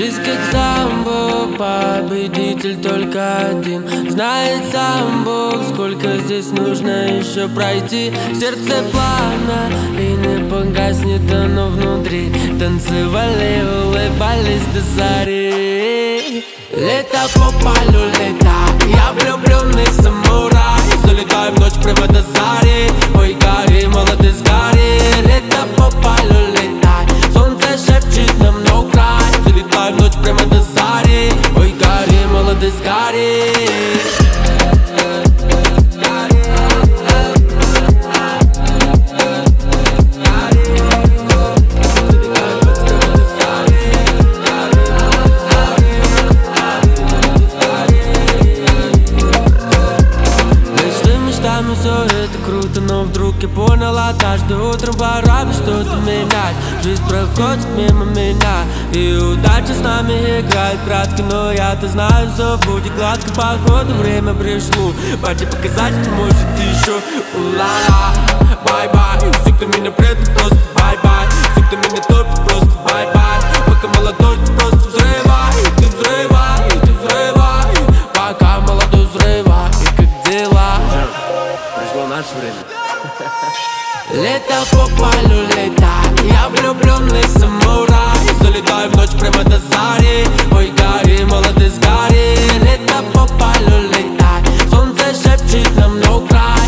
Жизнь как самбо, победитель только один. Знает сам Бог, сколько здесь нужно еще пройти. Сердце пламя и не погаснет оно внутри. Танцевали, улыбались до зари. Лето по полю лета, я влюбленный самурай. Залетаю в ночь прямо до зари. Ой, гори, молодец, гори. Лето по полю летай, солнце шепчет нам no cry. Залетаю в ночь прямо до зари. Ой, гори, молодец, гори. Все это круто, но вдруг я понял однажды утром пора бы что-то менять. Жизнь проходит мимо меня, и удача с нами играет кратко. Но я-то знаю, все будет гладко, походу время пришло. Пойди показать, что может еще. Ула-ла, бай-бай. Все, кто меня предал, просто бай-бай. Все, кто меня топит, просто бай-бай. Пока молодой, ты просто взрывай. Ты взрывай, ты взрывай. Пока молодой, взрывай. И как дела? Пришло наше время. Лето по полю летай, я влюбленный самурай. Залетаю в ночь прямо до зари. Ой, гори, молодец, гори. Лето по полю летай, солнце шепчет нам no cry.